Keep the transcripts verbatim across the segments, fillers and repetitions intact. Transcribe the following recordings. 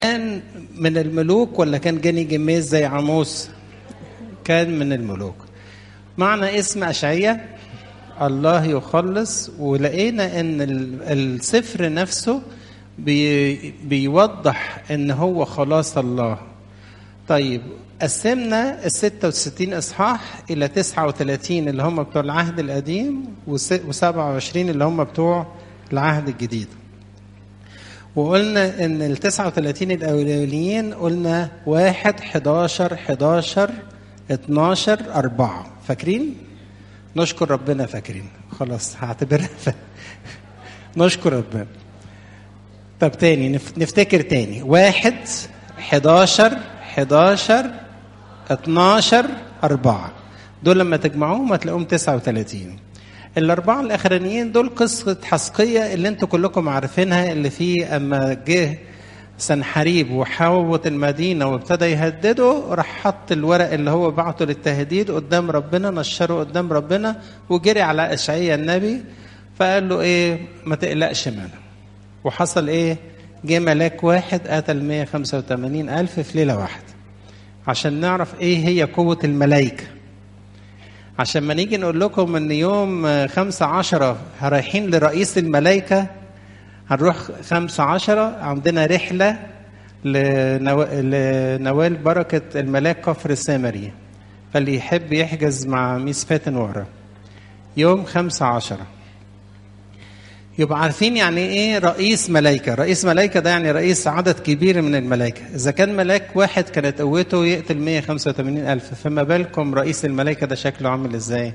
كان من الملوك ولا كان جاني جميز زي عموس؟ كان من الملوك. معنى اسم أشعية الله يخلص، ولقينا ان السفر نفسه بي بيوضح ان هو خلاص الله. طيب قسمنا الستة وستين اصحاح الى تسعة وثلاثين اللي هم بتوع العهد القديم وسبعة وعشرين اللي هم بتوع العهد الجديد. وقلنا ان ال تسعة وثلاثين الاولانيين قلنا واحد حداشر حداشر اتناشر أربعة، فاكرين؟ نشكر ربنا فاكرين، خلاص هعتبرها ف... نشكر ربنا. طب تاني نفتكر تاني، واحد حداشر حداشر اتناشر أربعة، دول لما تجمعوهم هتلاقوهم تسعة وثلاثين. الأربعة الأخرانيين دول قصة حسقية اللي انتوا كلكم عارفينها، اللي فيه أما جه سنحريب وحاوط المدينة وابتدى يهدده، راح حط الورق اللي هو بعته للتهديد قدام ربنا، نشره قدام ربنا وجري على أشعياء النبي فقال له ايه ما تقلقش منه. وحصل ايه؟ جه ملاك واحد قتل مية وخمسة وثمانين ألف في ليلة واحدة. عشان نعرف ايه هي قوة الملائكة، عشان ما نيجي نقول لكم ان يوم خمسة عشرة رايحين لرئيس الملائكة، هنروح خمسة عشرة عندنا رحلة لنو... لنوال بركة الملاك كفر السامري، فاللي يحب يحجز مع ميس فاتن ورا يوم خمسة عشرة يبقى عارفين يعني ايه رئيس ملائكة. رئيس ملائكة ده يعني رئيس عدد كبير من الملائكة. إذا كان ملاك واحد كانت قوته يقتل مية وخمسة وثمانين ألف، فما بالكم رئيس الملائكة ده شكله عامل ازاي؟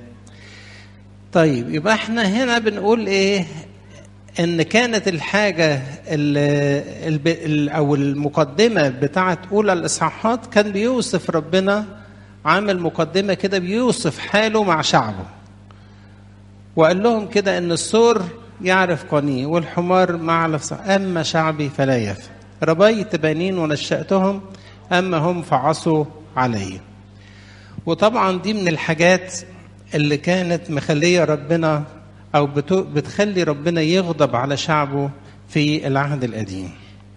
طيب يبقى احنا هنا بنقول ايه؟ ان كانت الحاجة ال ال او المقدمة بتاعت اولى الاصحاحات كان بيوصف ربنا، عامل مقدمة كده بيوصف حاله مع شعبه، وقال لهم كده ان السور يعرف قنيه والحمار معلف، اما شعبي فلا يفهم، ربيت بنين ونشأتهم اما هم فعصوا علي. وطبعا دي من الحاجات اللي كانت مخليه ربنا او بتخلي ربنا يغضب على شعبه في العهد القديم.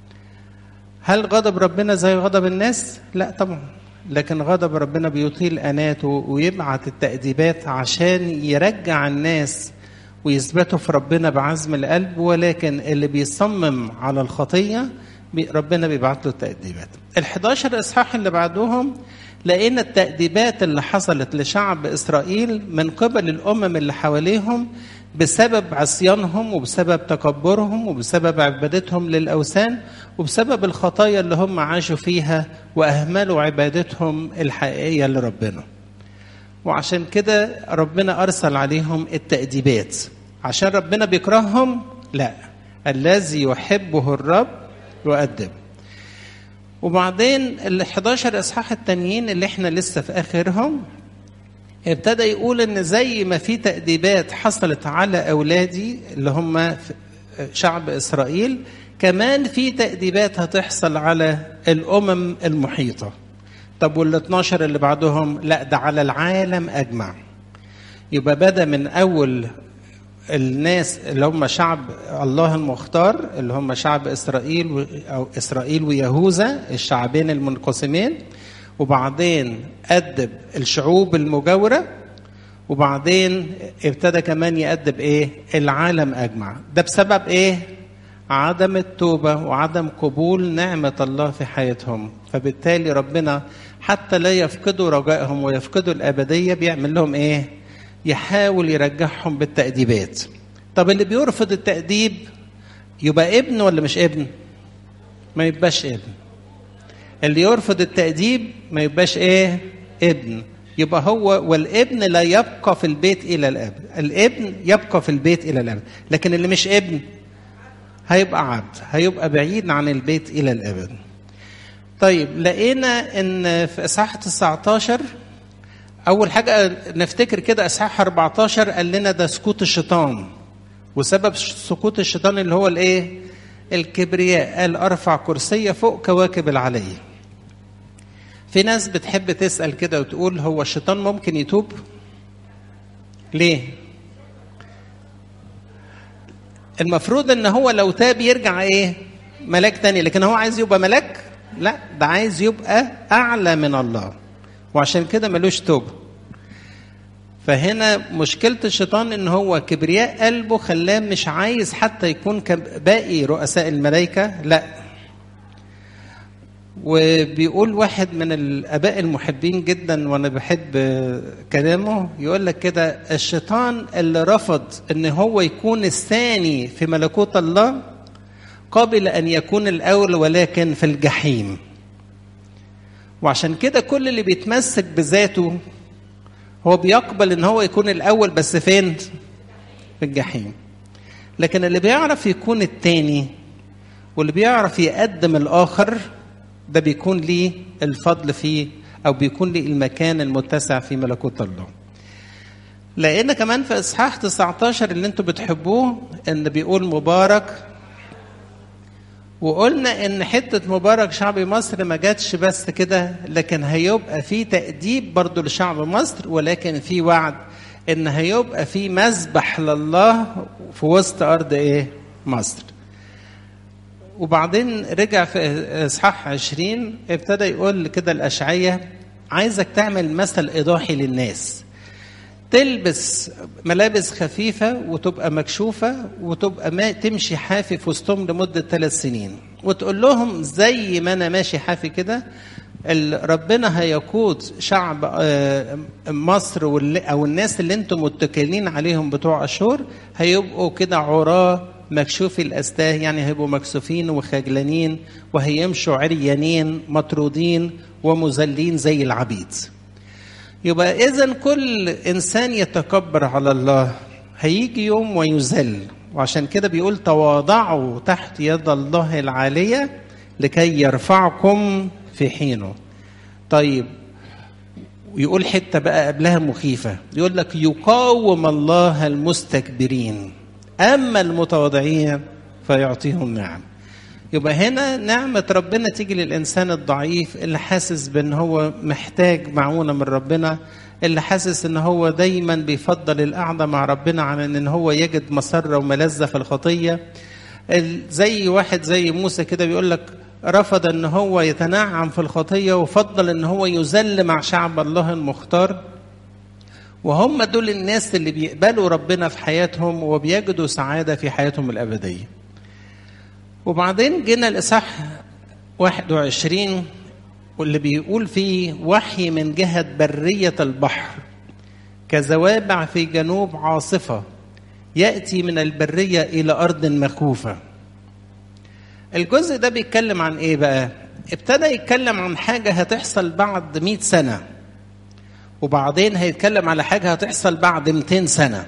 هل غضب ربنا زي غضب الناس؟ لا طبعا، لكن غضب ربنا بيطيل اناته ويبعت التأديبات عشان يرجع الناس ويثبتوا في ربنا بعزم القلب. ولكن اللي بيصمم على الخطية ربنا بيبعت له التأديبات. الحداشر اصحاح اللي بعدهم لقينا التأديبات اللي حصلت لشعب إسرائيل من قبل الأمم اللي حواليهم بسبب عصيانهم وبسبب تكبرهم وبسبب عبادتهم للأوثان وبسبب الخطايا اللي هم عاشوا فيها وأهملوا عبادتهم الحقيقية لربنا. وعشان كده ربنا أرسل عليهم التأديبات. عشان ربنا بيكرههم؟ لا، الذي يحبه الرب يؤدب. وبعدين ال حداشر اصحاح التانيين اللي احنا لسه في اخرهم ابتدى يقول ان زي ما في تأديبات حصلت على اولادي اللي هم شعب اسرائيل، كمان في تأديبات هتحصل على الامم المحيطة. طب وال اتناشر اللي بعدهم؟ لا، ده على العالم اجمع. يبقى بدا من اول الناس اللي هم شعب الله المختار اللي هم شعب إسرائيل أو إسرائيل ويهوذا، الشعبين المنقسمين، وبعدين أدب الشعوب المجاورة، وبعدين ابتدى كمان يأدب إيه؟ العالم أجمع. ده بسبب إيه؟ عدم التوبة وعدم قبول نعمة الله في حياتهم. فبالتالي ربنا حتى لا يفقدوا رجائهم ويفقدوا الأبدية بيعمل لهم إيه؟ يحاول يرجعهم بالتأديبات. طب اللي بيرفض التأديب يبقى ابن ولا مش ابن؟ ما يبقاش ابن. اللي يرفض التأديب ما يبقاش ايه؟ ابن. يبقى هو والابن لا يبقى في البيت إلى الأبد. الابن يبقى في البيت إلى الأبد، لكن اللي مش ابن هيبقى عبد، هيبقى بعيد عن البيت إلى الأبد. طيب لقينا ان في إصحاح تسعة عشر أول حاجة نفتكر كده إصحاح أربعة عشر قال لنا ده سقوط الشيطان، وسبب سقوط الشيطان اللي هو الإيه؟ الكبرياء. قال أرفع كرسي فوق كواكب العلي. في ناس بتحب تسأل كده وتقول هو الشيطان ممكن يتوب؟ ليه؟ المفروض إن هو لو تاب يرجع إيه؟ ملاك تاني، لكن هو عايز يبقى ملاك؟ لا، ده عايز يبقى أعلى من الله، وعشان كده ملوش توبة. فهنا مشكلة الشيطان إن هو كبرياء قلبه خلاه مش عايز حتى يكون كباقي رؤساء الملائكة، لا. وبيقول واحد من الآباء المحبين جدا وأنا بحب كلامه، يقول لك كده: الشيطان اللي رفض إن هو يكون الثاني في ملكوت الله قابل أن يكون الأول ولكن في الجحيم. وعشان كده كل اللي بيتمسك بذاته هو بيقبل ان هو يكون الاول، بس فين؟ في الجحيم. لكن اللي بيعرف يكون التاني واللي بيعرف يقدم الاخر ده بيكون ليه الفضل فيه، او بيكون ليه المكان المتسع في ملكوت الله. لان كمان في اصحاح تسعة عشر اللي انتوا بتحبوه ان بيقول مبارك، وقلنا ان حتة مبارك شعب مصر ما جاتش بس كده، لكن هيبقى في تأديب برضو لشعب مصر، ولكن في وعد ان هيبقى في مذبح لله في وسط ارض ايه؟ مصر. وبعدين رجع في اصحاح عشرين ابتدى يقول كده الأشعية: عايزك تعمل مثل ايضاحي للناس، تلبس ملابس خفيفة وتبقى مكشوفة وتبقى ما تمشي حافي في وسطهم لمدة ثلاث سنين، وتقول لهم زي ما أنا ماشي حافي كده ربنا هيقود شعب مصر أو الناس اللي انتم متكلين عليهم بتوع أشور هيبقوا كده عراة مكشوفي الأستاه، يعني هيبقوا مكسوفين وخجلانين وهيمشوا عريانين مطرودين ومذلين زي العبيد. يبقى إذن كل إنسان يتكبر على الله هيجي يوم ويذل، وعشان كده بيقول: تواضعوا تحت يد الله العالية لكي يرفعكم في حينه. طيب، ويقول حتة بقى قبلها مخيفة، يقول لك: يقاوم الله المستكبرين أما المتواضعين فيعطيهم نعم. يبقى هنا نعمة ربنا تيجي للإنسان الضعيف اللي حاسس بأن هو محتاج معونة من ربنا، اللي حاسس أن هو دايما بيفضل القعدة مع ربنا عن أن هو يجد مسرة وملذة في الخطية. زي واحد زي موسى كده بيقول لك رفض أن هو يتنعم في الخطية وفضل أن هو يذل مع شعب الله المختار. وهم دول الناس اللي بيقبلوا ربنا في حياتهم وبيجدوا سعادة في حياتهم الأبدية. وبعدين جينا الإصحاح واحد وعشرين واللي بيقول فيه: وحي من جهة برية البحر كزوابع في جنوب عاصفة يأتي من البرية إلى أرض مخوفة. الجزء ده بيتكلم عن إيه بقى؟ ابتدى يتكلم عن حاجة هتحصل بعد مئة سنة، وبعدين هيتكلم على حاجة هتحصل بعد مئتين سنة.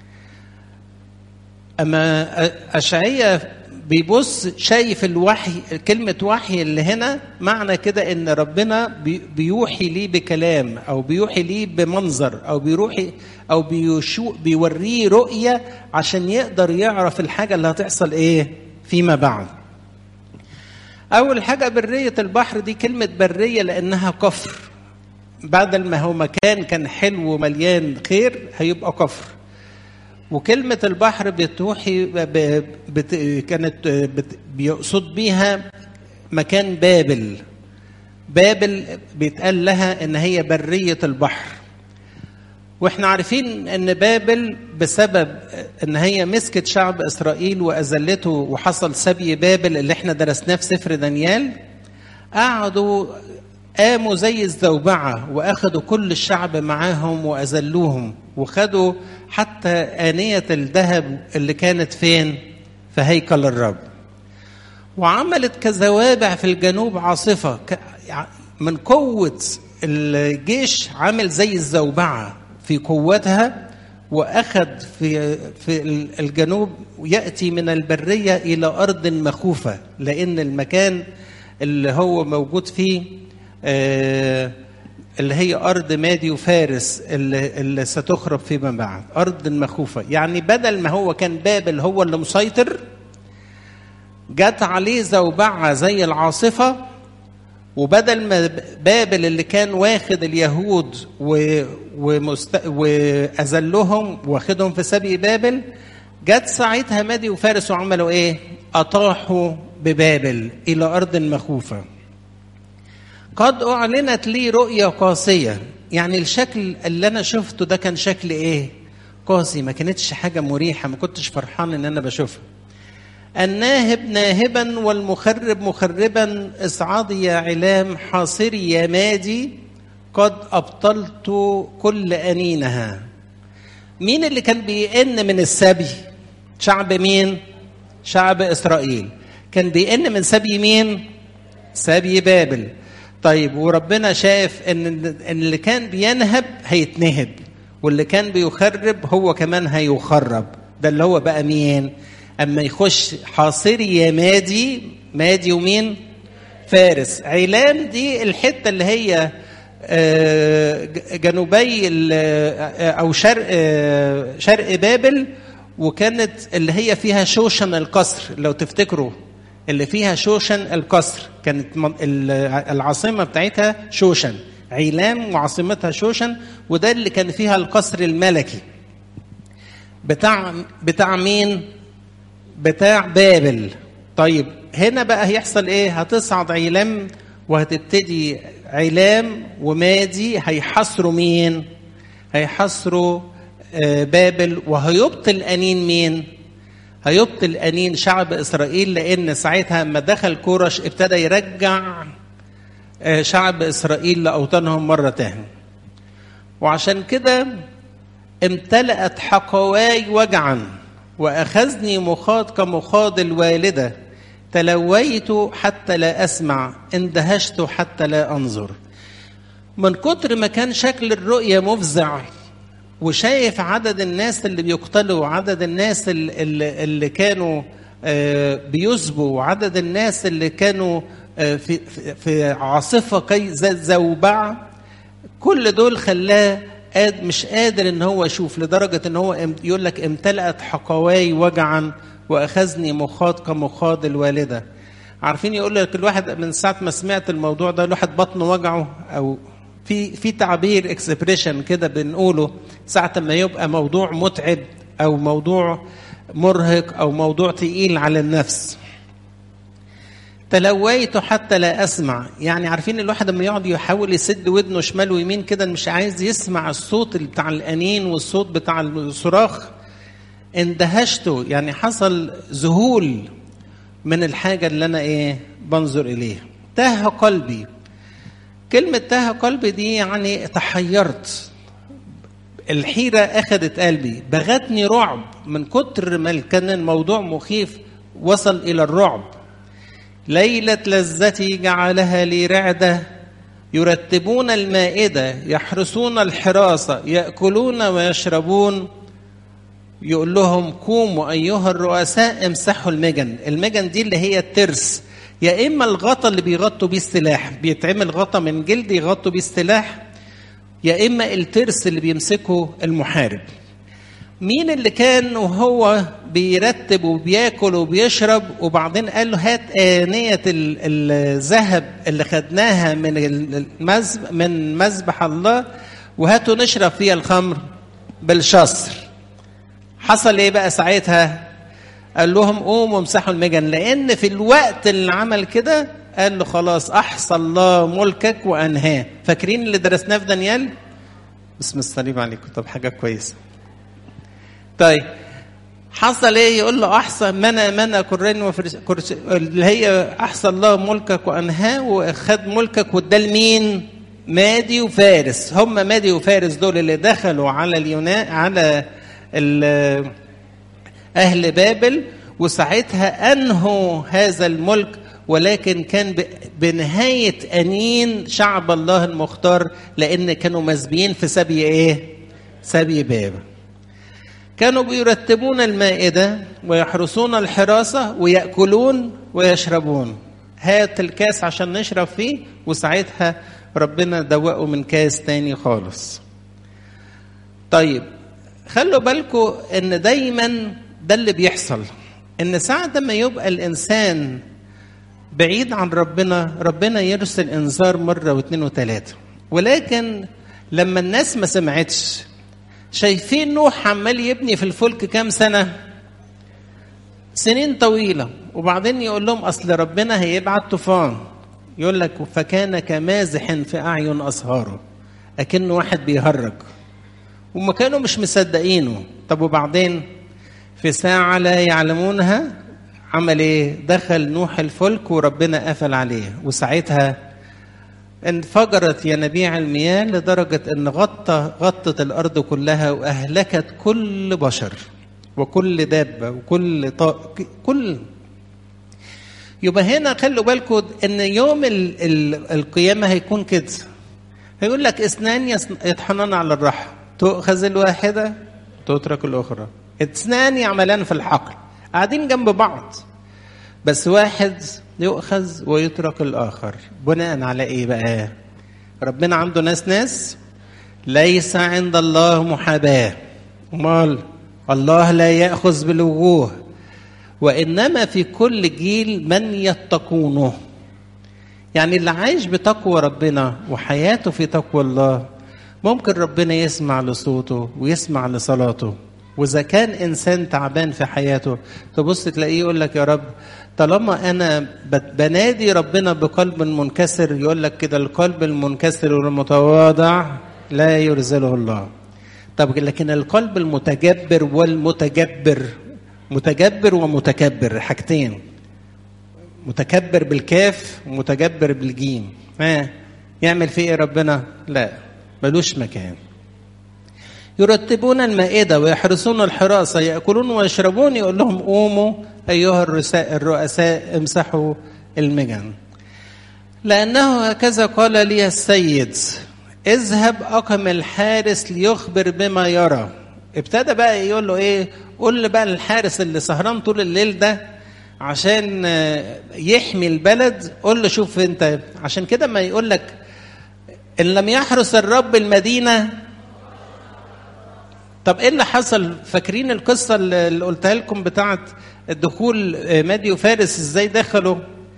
أما أشعية بيبص شايف الوحي، كلمة وحي اللي هنا معنى كده إن ربنا بيوحي ليه بكلام أو بيوحي ليه بمنظر أو بيروحي أو بيشو بيوريه رؤية عشان يقدر يعرف الحاجة اللي هتحصل إيه فيما بعد. أول حاجة برية البحر دي، كلمة برية لأنها كفر، بدل ما هو مكان كان حلو ومليان خير هيبقى كفر. وكلمة البحر بتوحي بت كانت بت بيقصد بيها مكان بابل. بابل بيتقال لها إن هي برية البحر، وإحنا عارفين إن بابل بسبب إن هي مسكت شعب إسرائيل وأذلته وحصل سبي بابل اللي إحنا درسناه في سفر دانيال، قعدوا قاموا زي الزوبعة وأخذوا كل الشعب معاهم وأذلوهم، وخدوا حتى آنية الذهب اللي كانت فين؟ في هيكل الرب. وعملت كزوابع في الجنوب عاصفة، من قوة الجيش عمل زي الزوبعة في قوتها، وأخذ في في الجنوب يأتي من البرية إلى أرض مخوفة، لأن المكان اللي هو موجود فيه آه اللي هي أرض مادي وفارس اللي, اللي ستخرب فيما بعد، أرض مخوفة. يعني بدل ما هو كان بابل هو اللي مسيطر، جات عليه زوبعة زي العاصفة، وبدل ما بابل اللي كان واخد اليهود ومست... وأذلهم واخدهم في سبي بابل، جات ساعتها مادي وفارس وعملوا إيه؟ أطاحوا ببابل إلى أرض مخوفة. قد أعلنت لي رؤية قاسية. يعني الشكل اللي أنا شفته ده كان شكل إيه؟ قاسي، ما كانتش حاجة مريحة، ما كنتش فرحان إن أنا بشوفها. الناهب ناهبا والمخرب مخربا، اصعدي يا علام، حاصري يا مادي، قد أبطلت كل أنينها. مين اللي كان بيئن من السبي؟ شعب مين؟ شعب إسرائيل. كان بيئن من سبي مين؟ سبي بابل. طيب وربنا شاف ان اللي كان بينهب هيتنهب، واللي كان بيخرب هو كمان هيخرب. ده اللي هو بقى مين؟ اما يخش حاصري يا مادي، مادي ومين؟ فارس. علام دي الحته اللي هي جنوبي او شرق شرق بابل، وكانت اللي هي فيها شوشن القصر. لو تفتكروا اللي فيها شوشن القصر، كانت العاصمة بتاعتها شوشن. علام وعاصمتها شوشن، وده اللي كان فيها القصر الملكي بتاع بتاع مين؟ بتاع بابل. طيب هنا بقى هيحصل ايه؟ هتصعد علام وهتبتدي علام ومادي هيحصروا مين؟ هيحصروا بابل، وهيبطل أنين مين؟ هيبطل أنين شعب إسرائيل، لأن ساعتها لما دخل كورش ابتدى يرجع شعب إسرائيل لأوطانهم مرة تانية. وعشان كده امتلأت حقواي وجعا، وأخذني مخاض كمخاض الوالدة، تلويت حتى لا أسمع، اندهشت حتى لا أنظر. من كتر ما كان شكل الرؤية مفزع، وشايف عدد الناس اللي بيقتلوا، وعدد الناس اللي, اللي كانوا بيسبوا، وعدد الناس اللي كانوا في, في عاصفة كي زوبع، كل دول خلاه مش قادر ان هو يشوف، لدرجة ان هو يقول لك امتلأت حقواي وجعا واخذني مخاض كمخاض الوالدة. عارفين يقول لك الواحد من ساعة ما سمعت الموضوع ده الواحد بطنه وجعه، او في في تعبير اكسبريشن كده بنقوله ساعة ما يبقى موضوع متعب او موضوع مرهق او موضوع تقيل على النفس. تلويت حتى لا اسمع. يعني عارفين الواحد لما يقعد يحاول يسد ودنه شمال ويمين كده، مش عايز يسمع الصوت بتاع الانين والصوت بتاع الصراخ. اندهشت، يعني حصل ذهول من الحاجة اللي انا ايه بنظر اليها. تاه قلبي. كلمة تاه قلبي دي يعني تحيرت، الحيرة أخذت قلبي، بغتني رعب. من كتر ما كان الموضوع مخيف وصل إلى الرعب. ليلة لذتي جعلها لي رعدة، يرتبون المائدة، يحرسون الحراسة، يأكلون ويشربون. يقول لهم قوموا أيها الرؤساء امسحوا المجن. المجن دي اللي هي الترس، يا إما الغطا اللي بيغطوا بيه السلاح، بيتعمل غطا من جلد يغطوا بيه السلاح، يا إما الترس اللي بيمسكه المحارب. مين اللي كان وهو بيرتب وبياكل وبيشرب وبعدين قال له هات آنية الذهب اللي خدناها من المذبح من مذبح الله وهاتوا نشرب فيها الخمر بالشصر؟ حصل ايه بقى ساعتها؟ قال لهم قوموا امسحوا المجن، لان في الوقت اللي عمل كده قال له خلاص احصى الله ملكك وانهاه. فاكرين اللي درسناه في دانيال؟ بسم الصليب عليكم. طب حاجه كويسه. طيب حصل ايه؟ يقول له احصى منى منى كرين وفرس، اللي هي احصى الله ملكك وانهاه، واخذ ملكك واداه لمين؟ مادي وفارس. هم مادي وفارس دول اللي دخلوا على اليونان، على أهل بابل، وساعتها أنهوا هذا الملك. ولكن كان بنهاية أنين شعب الله المختار، لأن كانوا مسبيين في سبي إيه؟ سبي بابل. كانوا بيرتبون المائدة ويحرسون الحراسة ويأكلون ويشربون. هات الكاس عشان نشرب فيه، وساعتها ربنا دوقوا من كاس تاني خالص. طيب خلوا بالكم ان دايما ده اللي بيحصل، ان ساعة ما يبقى الانسان بعيد عن ربنا، ربنا يرسل انذار مرة واثنين وثلاثة. ولكن لما الناس ما سمعتش، شايفين نوح عمال يبني في الفلك كام سنة؟ سنين طويلة، وبعدين يقول لهم أصل ربنا هيبعت طوفان. يقول لك فكان كمازح في أعين أصهاره، أكنه واحد بيهرج، وما كانوا مش مصدقينه. طب وبعدين في ساعة لا يعلمونها عمل ايه؟ دخل نوح الفلك وربنا قفل عليه، وساعتها انفجرت ينابيع المياه لدرجة ان غطى غطت الارض كلها واهلكت كل بشر وكل دابة وكل طائر كل. يبقى هنا خلوا بالكم ان يوم ال ال القيامة هيكون كده، هيقول لك اثنان يطحنان على الرحى، تؤخذ الواحدة تترك الأخرى. اثنان يعملان في الحقل، قاعدين جنب بعض، بس واحد يؤخذ ويترك الآخر. بناء على إيه بقى؟ ربنا عنده ناس ناس ليس عند الله محاباة. أمال الله لا يأخذ بالوجوه، وإنما في كل جيل من يتقونه. يعني اللي عايش بتقوى ربنا وحياته في تقوى الله ممكن ربنا يسمع لصوته ويسمع لصلاته. وإذا كان إنسان تعبان في حياته تبص تلاقيه يقول لك يا رب طالما أنا بنادي ربنا بقلب منكسر، يقول لك كده القلب المنكسر والمتواضع لا يرزله الله. طب لكن القلب المتجبر والمتجبر، متجبر ومتكبر حاجتين، متكبر بالكاف ومتجبر بالجيم، ها يعمل فيه ايه ربنا؟ لا ملوش مكان. يرتبون المائدة ويحرسون الحراسة، يأكلون ويشربون، يقول لهم قوموا أيها الرؤساء الرؤساء امسحوا المجن، لأنه هكذا قال لي السيد اذهب أقم الحارس ليخبر بما يرى. ابتدى بقى يقول له ايه؟ قول لي بقى الحارس اللي سهران طول الليل ده عشان يحمي البلد، قول له شوف انت. عشان كده ما يقول لك ان لم يحرس الرب المدينة. طب ايه اللي حصل؟ فاكرين القصة اللي قلتها لكم بتاعت الدخول مادي وفارس ازاي دخلوا؟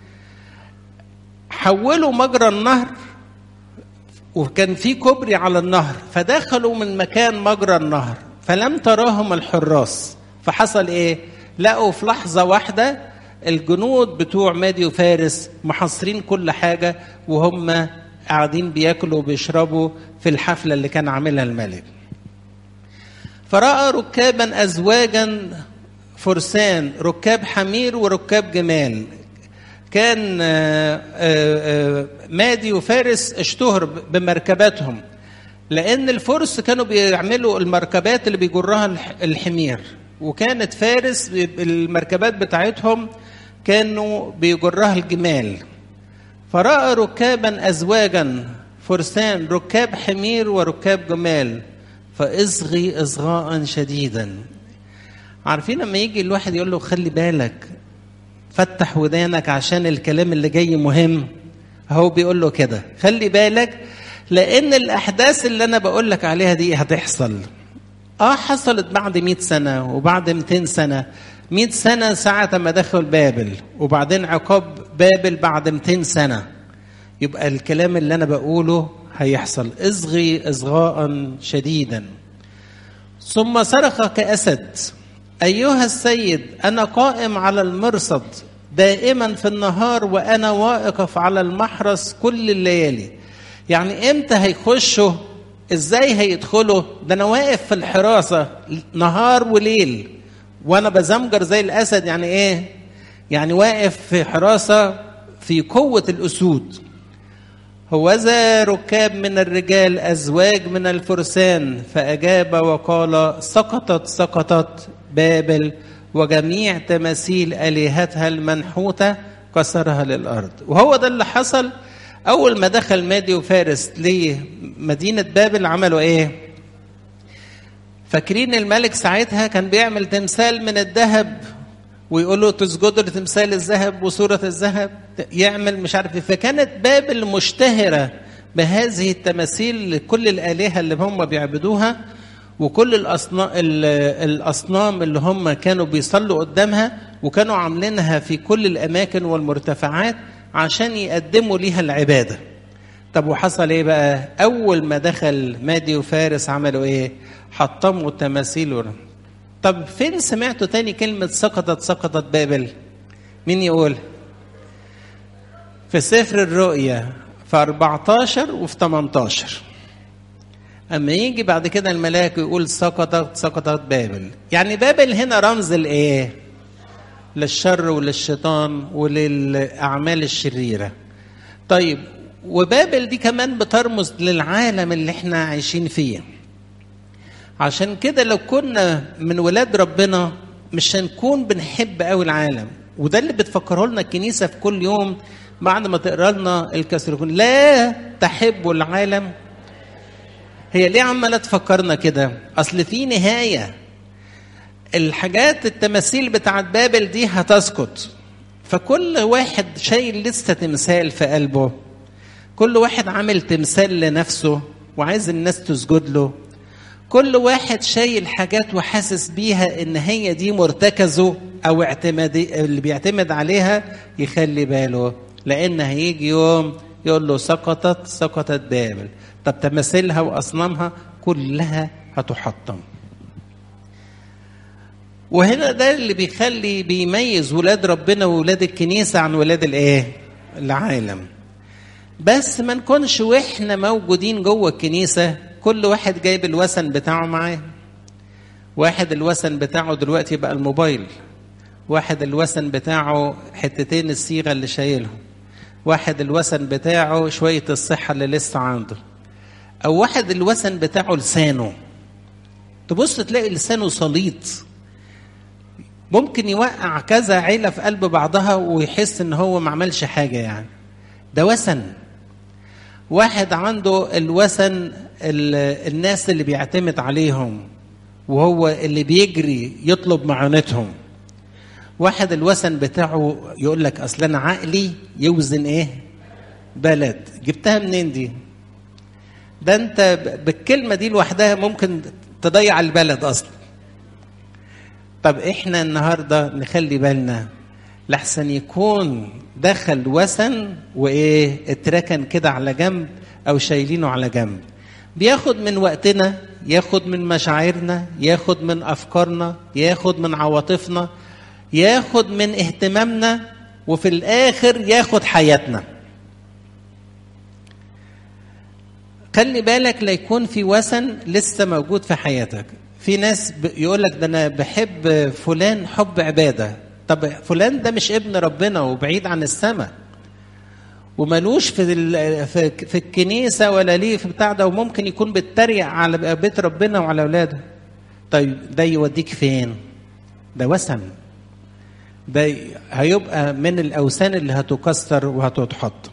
حولوا مجرى النهر وكان في كوبري على النهر، فدخلوا من مكان مجرى النهر فلم تراهم الحراس. فحصل ايه؟ لقوا في لحظة واحدة الجنود بتوع مادي وفارس محاصرين كل حاجة وهم قاعدين بياكلوا وبيشربوا في الحفلة اللي كان عاملها الملك. فرأى ركابا أزواجا فرسان، ركاب حمير وركاب جمال. كان مادي وفارس اشتهر بمركباتهم، لأن الفرس كانوا بيعملوا المركبات اللي بيجرها الحمير، وكانت فارس المركبات بتاعتهم كانوا بيجرها الجمال. فرأى ركابا أزواجا فرسان، ركاب حمير وركاب جمال، فاصغي اصغاء شديدا. عارفين لما يجي الواحد يقول له خلي بالك فتح ودانك عشان الكلام اللي جاي مهم، هو بيقول له كده خلي بالك لأن الأحداث اللي أنا بقول لك عليها دي هتحصل. آه حصلت بعد مئة سنة وبعد مئتين سنة. مئة سنة ساعة ما دخل بابل، وبعدين عقاب بابل بعد مئتين سنة. يبقى الكلام اللي أنا بقوله هيحصل. اصغي اصغاء شديدا. ثم صرخ كأسد أيها السيد أنا قائم على المرصد دائما في النهار وأنا واقف على المحرس كل الليالي. يعني امتى هيخشوا؟ ازاي هيدخلوا؟ ده انا واقف في الحراسة نهار وليل وانا بزمجر زي الاسد. يعني ايه؟ يعني واقف في حراسة في قوة الاسود. هوذا ركاب من الرجال أزواج من الفرسان، فأجاب وقال سقطت سقطت بابل وجميع تماثيل آلهتها المنحوتة كسرها للأرض. وهو ده اللي حصل. أول ما دخل مادي وفارس لمدينة بابل عملوا إيه؟ فاكرين الملك ساعتها كان بيعمل تمثال من الذهب ويقولوا تسجدوا لتمثال الذهب وصورة الذهب، يعمل مش عارف. فكانت بابل مشتهرة بهذه التماثيل لكل الآلهة اللي هم بيعبدوها وكل الأصنام, الأصنام اللي هم كانوا بيصلوا قدامها، وكانوا عاملينها في كل الأماكن والمرتفعات عشان يقدموا ليها العبادة. طب وحصل ايه بقى؟ أول ما دخل مادي وفارس عملوا ايه؟ حطموا التماثيل. طب فين سمعتوا تاني كلمة سقطت سقطت بابل؟ مين يقول؟ في سفر الرؤيا في أربعتاشر وفي تمنتاشر. أما يجي بعد كده الملاك يقول سقطت سقطت بابل. يعني بابل هنا رمز الإيه؟ للشر وللشيطان وللأعمال الشريرة. طيب وبابل دي كمان بترمز للعالم اللي احنا عايشين فيه. عشان كده لو كنا من ولاد ربنا مش هنكون بنحب قوي العالم. وده اللي بتفكره لنا الكنيسة في كل يوم بعد ما تقرأ لنا الكاثوليكون، لا تحبوا العالم. هي ليه عمالة تفكرنا كده؟ أصل في نهاية. الحاجات التماثيل بتاعت بابل دي هتسقط، فكل واحد شايل لسه تمثال في قلبه، كل واحد عامل تمثال لنفسه وعايز الناس تسجد له، كل واحد شايل حاجات وحاسس بيها ان هي دي مرتكزه او اعتمادي اللي بيعتمد عليها. يخلي باله لان هيجي يوم يقول له سقطت سقطت بابل. طب تماثيلها واصنامها كلها هتحطم. وهنا ده اللي بيخلي بيميز ولاد ربنا وولاد الكنيسة عن ولاد الايه؟ العالم. بس ما نكونش واحنا موجودين جوه الكنيسة كل واحد جايب الوثن بتاعه معاه. واحد الوثن بتاعه دلوقتي بقى الموبايل، واحد الوثن بتاعه حتتين الصيغة اللي شايلهم، واحد الوثن بتاعه شوية الصحة اللي لسه عنده، أو واحد الوثن بتاعه لسانه. تبص تلاقي لسانه سليط، ممكن يوقع كذا عيلة في قلب بعضها ويحس ان هو ما عملش حاجة. يعني ده وثن. واحد عنده الوثن الناس اللي بيعتمد عليهم وهو اللي بيجري يطلب معونتهم. واحد الوثن بتاعه يقول لك اصل انا عقلي يوزن ايه؟ بلد. جبتها منين دي؟ ده انت بالكلمة دي لوحدها ممكن تضيع البلد اصلا. طب احنا النهاردة نخلي بالنا لحسن يكون دخل وثن وايه اتركن كده على جنب او شايلينه على جنب، بياخد من وقتنا، ياخد من مشاعرنا، ياخد من افكارنا، ياخد من عواطفنا، ياخد من اهتمامنا، وفي الاخر ياخد حياتنا. خلي بالك لا يكون في وثن لسه موجود في حياتك. في ناس يقول لك ده انا بحب فلان حب عباده. طب فلان ده مش ابن ربنا وبعيد عن السماء وملوش في في الكنيسه ولا ليه في بتاع ده، وممكن يكون بيتريق على بيت ربنا وعلى اولاده. طيب ده يوديك فين؟ ده وثن. ده هيبقى من الاوثان اللي هتكسر وهتتحط.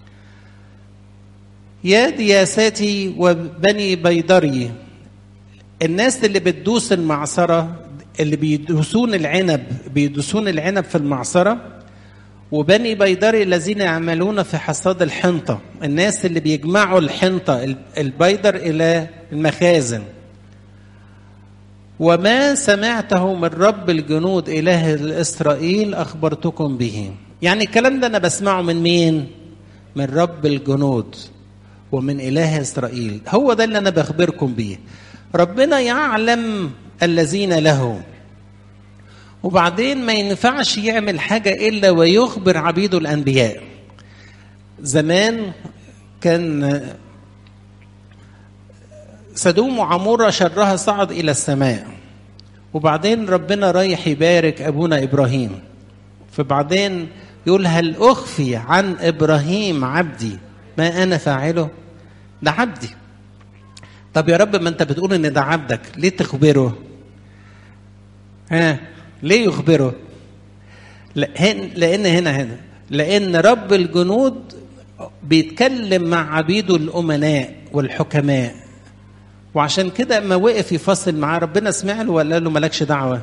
يا دياساتي وبني بيدري، الناس اللي بتدوس المعصرة، اللي بيدوسون العنب بيدوسون العنب في المعصرة. وبني بيدري الذين يعملون في حصاد الحنطة، الناس اللي بيجمعوا الحنطة البيدر إلى المخازن. وما سمعته من رب الجنود إله إسرائيل أخبرتكم به. يعني الكلام ده أنا بسمعه من مين؟ من رب الجنود ومن إله إسرائيل. هو ده اللي أنا بخبركم به. ربنا يعلم الذين له، وبعدين ما ينفعش يعمل حاجة إلا ويخبر عبيده الأنبياء. زمان كان سدوم وعمورة شرها صعد إلى السماء، وبعدين ربنا رايح يبارك أبونا إبراهيم، فبعدين يقول هل أخفي عن إبراهيم عبدي ما أنا فاعله؟ ده عبدي. طب يا رب ما أنت بتقول إن ده عبدك، ليه تخبره؟ ها ليه يخبره؟ لأن هنا هنا لأن رب الجنود بيتكلم مع عبيده الأمناء والحكماء، وعشان كده ما وقف يفصل معاه ربنا سمع له ولا قال له مالكش دعوة؟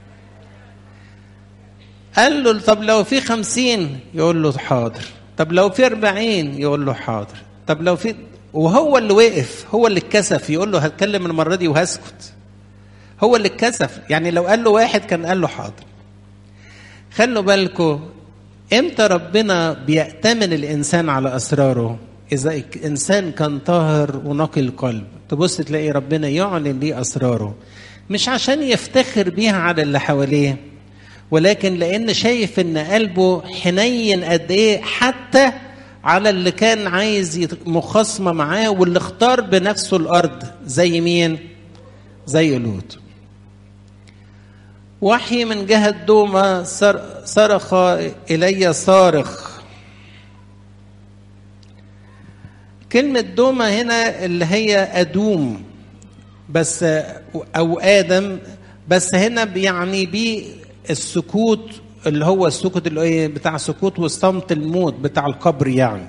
قال له طب لو في خمسين يقول له حاضر، طب لو في أربعين يقول له حاضر، طب لو في، وهو اللي وقف، هو اللي اتكسف يقول له هتكلم المرة دي وهسكت. هو اللي اتكسف. يعني لو قال له واحد كان قال له حاضر. خلوا بالكم امتى ربنا بيأتمن الإنسان على أسراره؟ إذا الإنسان كان طاهر ونقي القلب، تبص تلاقي ربنا يعلن ليه أسراره. مش عشان يفتخر بيها على اللي حواليه، ولكن لأن شايف إن قلبه حنين قد إيه حتى على اللي كان عايز مخاصمة معاه واللي اختار بنفسه الأرض. زي مين؟ زي لوط. وحي من جهة دوما صرخ إلي صارخ. كلمة دوما هنا اللي هي أدوم بس أو آدم، بس هنا يعني بيه السكوت اللي هو السكوت اللي بتاع سكوت وصمت الموت بتاع القبر يعني.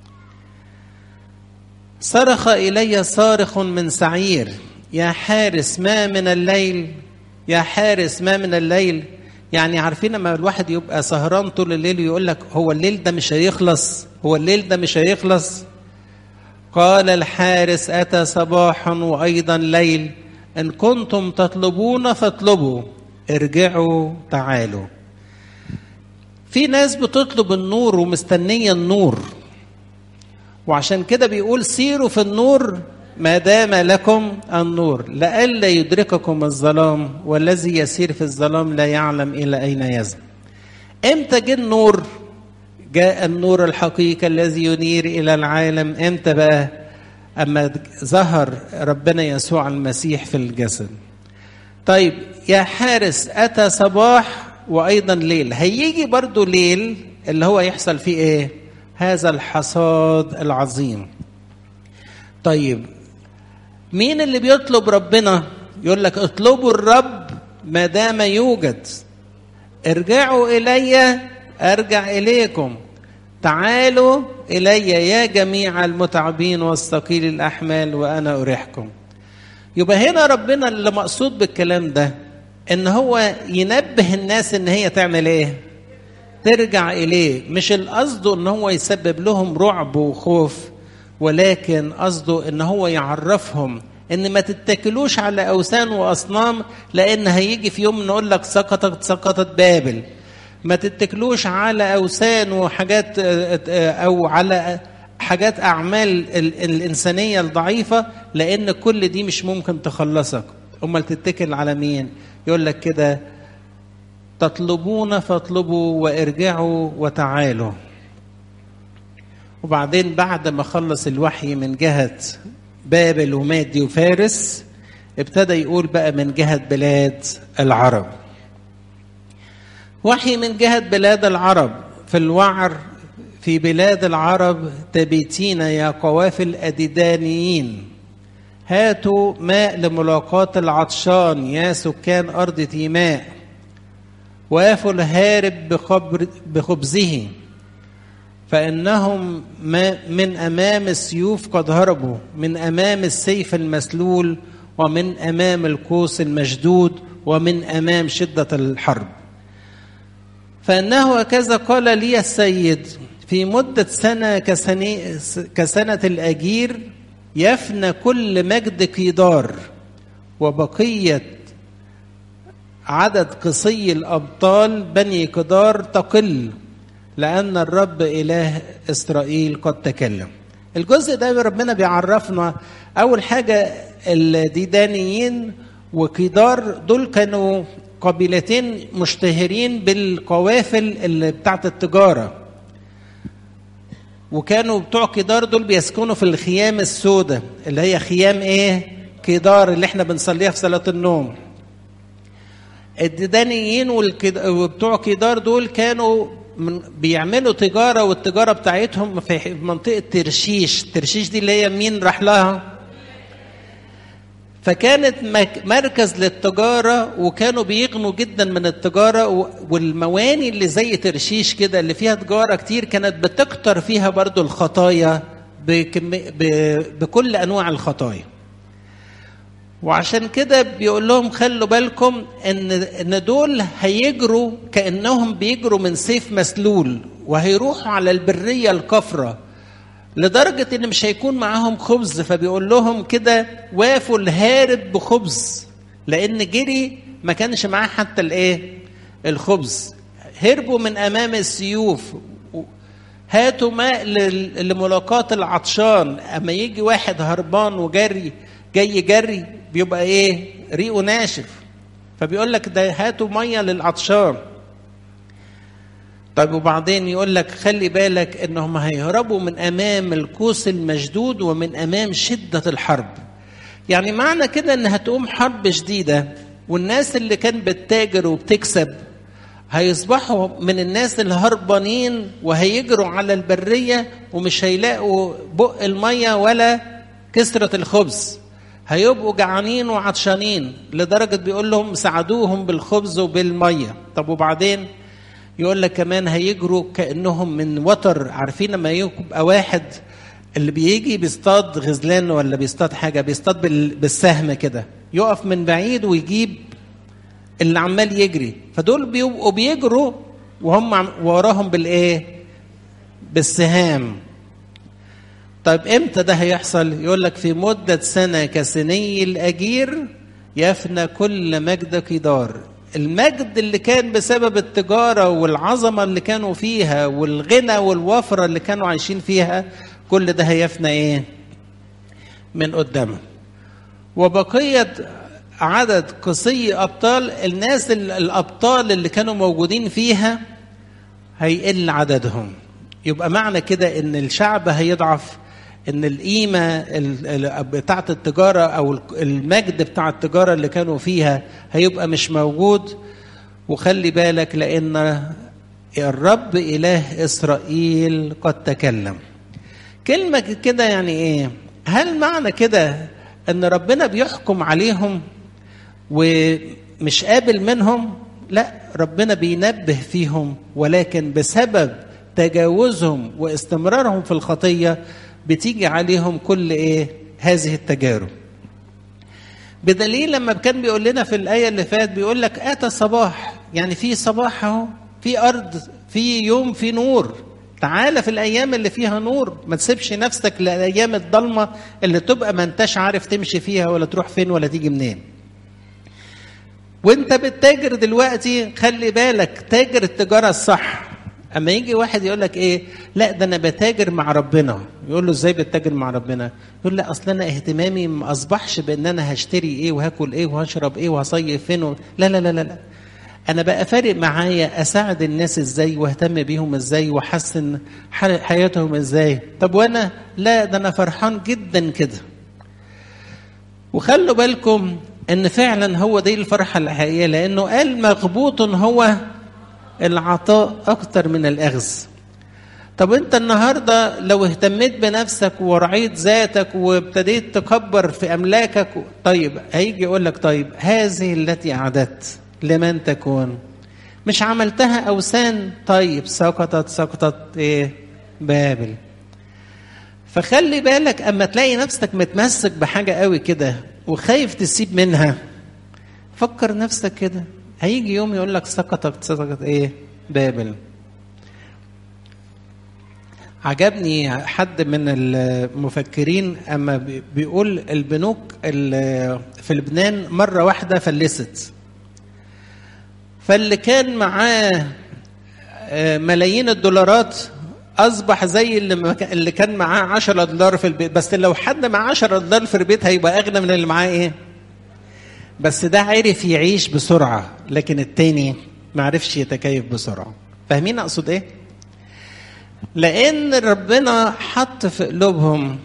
صرخ إلي صارخ من سعير يا حارس ما من الليل، يا حارس ما من الليل. يعني عارفين لما الواحد يبقى سهران طول الليل ويقول لك هو الليل ده مش هيخلص، هو الليل ده مش هيخلص. قال الحارس أتى صباحا وأيضا ليل، إن كنتم تطلبون فاطلبوا، ارجعوا تعالوا. في ناس بتطلب النور ومستنية النور، وعشان كده بيقول سيروا في النور ما دام لكم النور لئلا يدرككم الظلام، والذي يسير في الظلام لا يعلم إلى أين يذهب. امتى جاء النور؟ جاء النور الحقيقي الذي ينير إلى العالم. امتى بقى؟ أما ظهر ربنا يسوع المسيح في الجسد. طيب يا حارس أتى صباح وأيضا ليل، هيجي برضو ليل اللي هو يحصل فيه إيه؟ هذا الحصاد العظيم. طيب مين اللي بيطلب ربنا؟ يقول لك اطلبوا الرب ما دام يوجد، ارجعوا إلي أرجع إليكم، تعالوا إلي يا جميع المتعبين والثقيل الأحمال وأنا أريحكم. يبقى هنا ربنا اللي مقصود بالكلام ده إن هو ينبه الناس إن هي تعمل إيه؟ ترجع إليه. مش القصد إن هو يسبب لهم رعب وخوف، ولكن قصده إن هو يعرفهم إن ما تتكلوش على أوثان وأصنام، لأن هيجي في يوم نقول لك سقطت سقطت بابل. ما تتكلوش على أوثان وحاجات أو على حاجات أعمال الإنسانية الضعيفة، لأن كل دي مش ممكن تخلصك. أمال تتكل على مين؟ يقول لك كده تطلبون فاطلبوا وارجعوا وتعالوا. وبعدين بعد ما خلص الوحي من جهة بابل ومادي وفارس، ابتدى يقول بقى من جهة بلاد العرب. وحي من جهة بلاد العرب. في الوعر في بلاد العرب تبيتين يا قوافل الأديدانيين، هاتوا ماء لملاقاة العطشان يا سكان أرض تيماء، وافوا الهارب بخبزه، فإنهم من أمام السيوف قد هربوا، من أمام السيف المسلول، ومن أمام القوس المشدود، ومن أمام شدة الحرب. فإنه هكذا قال لي السيد، في مدة سنة كسنة الأجير يفنى كل مجد كيدار، وبقية عدد قصي الأبطال بني كدار تقل، لأن الرب إله إسرائيل قد تكلم. الجزء ده ربنا بيعرفنا أول حاجة الديدانيين وكيدار دول كانوا قبيلتين مشتهرين بالقوافل اللي بتاعت التجارة، وكانوا بتوع كيدار دول بيسكنوا في الخيام السوداء اللي هي خيام ايه؟ كيدار اللي احنا بنصليها في صلاة النوم. الديدانيين وبتوع كيدار دول كانوا من بيعملوا تجارة، والتجارة بتاعتهم في منطقة ترشيش. ترشيش دي اللي هي مين راح لها؟ فكانت مركز للتجارة، وكانوا بيغنوا جدا من التجارة. والمواني اللي زي ترشيش كده اللي فيها تجارة كتير كانت بتكتر فيها برضو الخطايا بكل أنواع الخطايا. وعشان كده بيقول لهم خلوا بالكم ان ان دول هيجروا كأنهم بيجروا من سيف مسلول، وهيروحوا على البرية الكفرة لدرجة ان مش هيكون معاهم خبز. فبيقول لهم كده وافوا الهارب بخبز، لان جري ما كانش معاه حتى الايه؟ الخبز. هربوا من امام السيوف. هاتوا ماء لملاقاة العطشان. اما يجي واحد هربان وجري جاي جري بيبقى ايه؟ ريقه ناشف. فبيقول لك ده هاتوا ميه للعطشان. طيب وبعدين يقول لك خلي بالك انهم هيهربوا من امام القوس المشدود ومن امام شده الحرب. يعني معنى كده ان هتقوم حرب شديده، والناس اللي كان بتتاجر وبتكسب هيصبحوا من الناس اللي هربانين وهيجروا على البريه ومش هيلاقوا بق الميه ولا كسره الخبز، هيبقوا جعانين وعطشانين، لدرجه بيقول لهم ساعدوهم بالخبز وبالميه. طب وبعدين يقول لك كمان هيجروا كانهم من وتر. عارفين لما يبقى واحد اللي بيجي بيصطاد غزلان ولا بيصطاد حاجه، بيصطاد بالسهم كده، يقف من بعيد ويجيب اللي عمال يجري، فدول بيبقوا بيجروا وهم وراهم بالايه؟ بالسهام. طيب امتى ده هيحصل؟ يقول لك في مده سنه كسني الاجير يفنى كل مجد قدار. المجد اللي كان بسبب التجاره والعظمه اللي كانوا فيها والغنى والوفره اللي كانوا عايشين فيها، كل ده هيفنى ايه؟ من قدامه. وبقيه عدد قصي ابطال، الناس الابطال اللي كانوا موجودين فيها هيقل عددهم. يبقى معنى كده ان الشعب هيضعف، ان القيمه بتاعه التجاره او المجد بتاع التجاره اللي كانوا فيها هيبقى مش موجود. وخلي بالك لان الرب اله اسرائيل قد تكلم. كلمه كده يعني ايه؟ هل معنى كده ان ربنا بيحكم عليهم ومش قابل منهم؟ لا، ربنا بينبه فيهم، ولكن بسبب تجاوزهم واستمرارهم في الخطيه بتيجي عليهم كل ايه؟ هذه التجارب. بدليل لما كان بيقول لنا في الايه اللي فات بيقول لك اتى صباح، يعني في صباح اهو، في ارض، في يوم، في نور. تعالى في الايام اللي فيها نور، ما تسيبش نفسك للايام الضلمه اللي تبقى ما انتش عارف تمشي فيها ولا تروح فين ولا تيجي منين. وانت بتتاجر دلوقتي خلي بالك، تاجر التجاره الصح. اما يجي واحد يقول لك ايه؟ لا ده انا بتاجر مع ربنا. يقول له ازاي بتتاجر مع ربنا؟ يقول لا اصل انا اهتمامي ما اصبحش بان انا هشتري ايه وهاكل ايه وهشرب ايه وهصيف فين و... لا لا لا لا لا انا بقى فارق معايا اساعد الناس ازاي واهتم بيهم ازاي واحسن حياتهم ازاي. طب وانا لا، ده انا فرحان جدا كده. وخلوا بالكم ان فعلا هو دي الفرحه الحقيقيه، لانه قال مغبوط هو العطاء اكتر من الاخذ. طب انت النهارده لو اهتميت بنفسك ورعيت ذاتك وابتديت تكبر في املاكك، طيب هيجي يقول لك طيب هذه التي اعددت لمن تكون؟ مش عملتها اوثان؟ طيب سقطت سقطت ايه؟ بابل. فخلي بالك اما تلاقي نفسك متمسك بحاجه قوي كده وخايف تسيب منها، فكر نفسك كده، هيجي يوم يقول لك سقطت سقطت ايه؟ بابل. عجبني حد من المفكرين اما بيقول البنوك في لبنان مره واحده فلست، فاللي كان معاه ملايين الدولارات اصبح زي اللي اللي كان معاه عشرة دولار في البيت. بس لو حد معاه عشرة دولار في البيت هيبقى اغنى من اللي معاه ايه؟ بس ده عرف يعيش بسرعه، لكن التاني ما عرفش يتكيف بسرعه. فاهمين اقصد ايه؟ لان ربنا حط في قلوبهم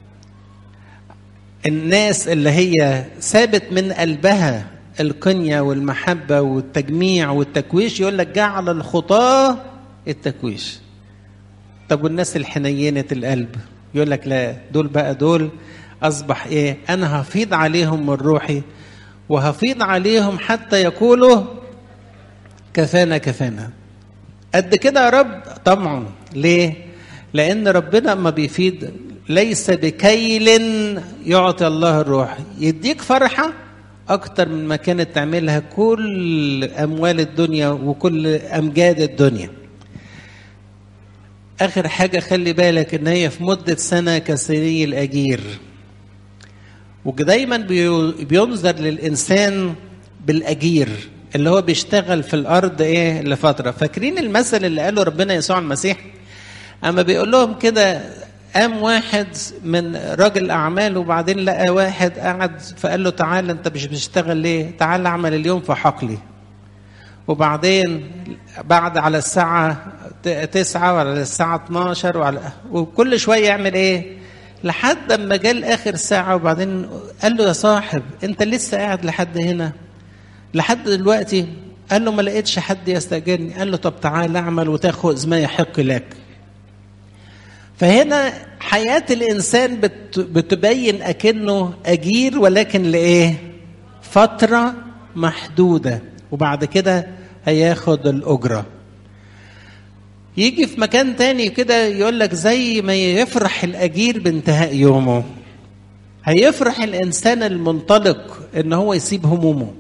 الناس اللي هي ثابت من قلبها القنية والمحبة والتجميع والتكويش. يقول لك جعل الخطاة التكويش. طب والناس الحنينة القلب؟ يقول لك لا، دول بقى دول أصبح إيه؟ أنا هفيض عليهم من روحي وهفيض عليهم حتى يقولوا كفانا كفانا. قد كده يا رب؟ طبعا. ليه؟ لأن ربنا ما بيفيد ليس بكيل يعطي الله الروح. يديك فرحة أكتر من ما كانت تعملها كل أموال الدنيا وكل أمجاد الدنيا. آخر حاجة خلي بالك إن هي في مدة سنة كسني الأجير. ودايما بينظر للإنسان بالأجير اللي هو بيشتغل في الأرض إيه لفترة. فاكرين المثل اللي قاله ربنا يسوع المسيح أما بيقول لهم كده قام واحد من راجل أعمال وبعدين لقى واحد قاعد فقال له تعال أنت مش بتشتغل ليه؟ تعال اعمل اليوم في حقلي. وبعدين بعد على الساعة تسعة وعلى الساعة اتناشر وعلى وكل شوية يعمل إيه؟ لحد ما جاء لآخر ساعة وبعدين قال له يا صاحب أنت لسه قاعد لحد هنا لحد دلوقتي؟ قال له ما لقيتش حد يستأجرني. قال له طب تعال اعمل وتاخذ ما يحق لك. فهنا حياة الإنسان بتبين أكنه أجير ولكن لإيه؟ فترة محدودة وبعد كده هياخد الأجرة. يجي في مكان تاني كده يقول لك زي ما يفرح الأجير بانتهاء يومه هيفرح الإنسان المنطلق إن هو يسيب همومه.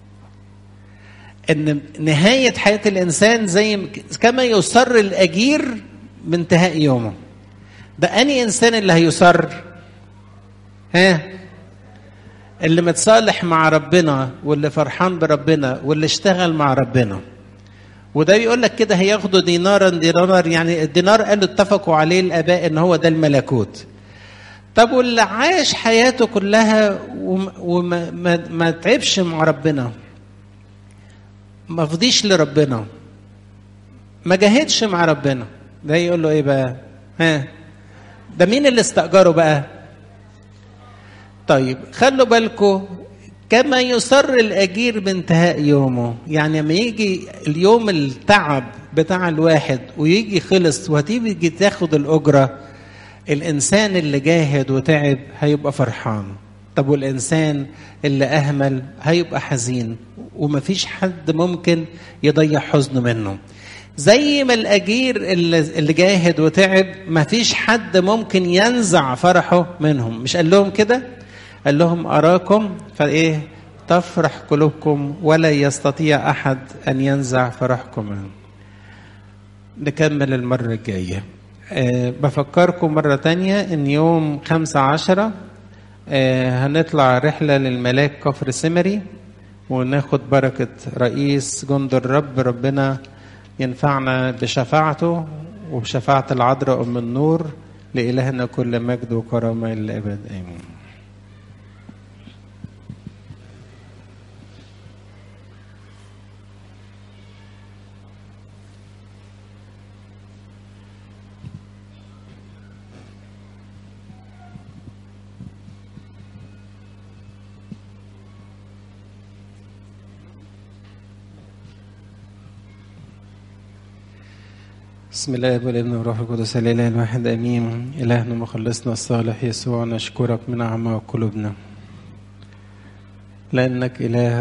إن نهاية حياة الإنسان زي كما يسر الأجير بانتهاء يومه. ده أني إنسان اللي هيسر؟ ها؟ اللي متصالح مع ربنا واللي فرحان بربنا واللي اشتغل مع ربنا. وده يقول لك كده هياخدوا دينارا دينارا، يعني الدينار قالوا اتفقوا عليه الآباء إن هو ده الملكوت. طب واللي عاش حياته كلها وما ما ما تعبش مع ربنا، ما فضيش لربنا، ما جاهدش مع ربنا، ده يقول له ايه بقى؟ ها؟ ده مين اللي استأجره بقى؟ طيب خلوا بالكم، كما يسر الأجير بانتهاء يومه، يعني لما يجي اليوم التعب بتاع الواحد ويجي خلص وهتيجي تاخد الأجرة، الإنسان اللي جاهد وتعب هيبقى فرحان. طب والإنسان اللي أهمل هيبقى حزين، ومفيش حد ممكن يضيع حزنه منه. زي ما الأجير اللي جاهد وتعب مفيش حد ممكن ينزع فرحه منهم. مش قال لهم كده؟ قال لهم أراكم فإيه تفرح قلوبكم ولا يستطيع أحد أن ينزع فرحكم منهم. نكمل المرة الجاية. أه بفكركم مرة تانية إن يوم خمسة عشرة أه هنطلع رحلة للملاك كفر سمري وناخد بركة رئيس جند الرب. ربنا ينفعنا بشفاعته وبشفاعة العذراء أم النور. لإلهنا كل مجد وكرامة إلى الأبد آمين. بسم الله والابن والروح القدس الاله الواحد امين. الهنا مخلصنا الصالح يسوع، نشكرك من اعماق قلوبنا لانك اله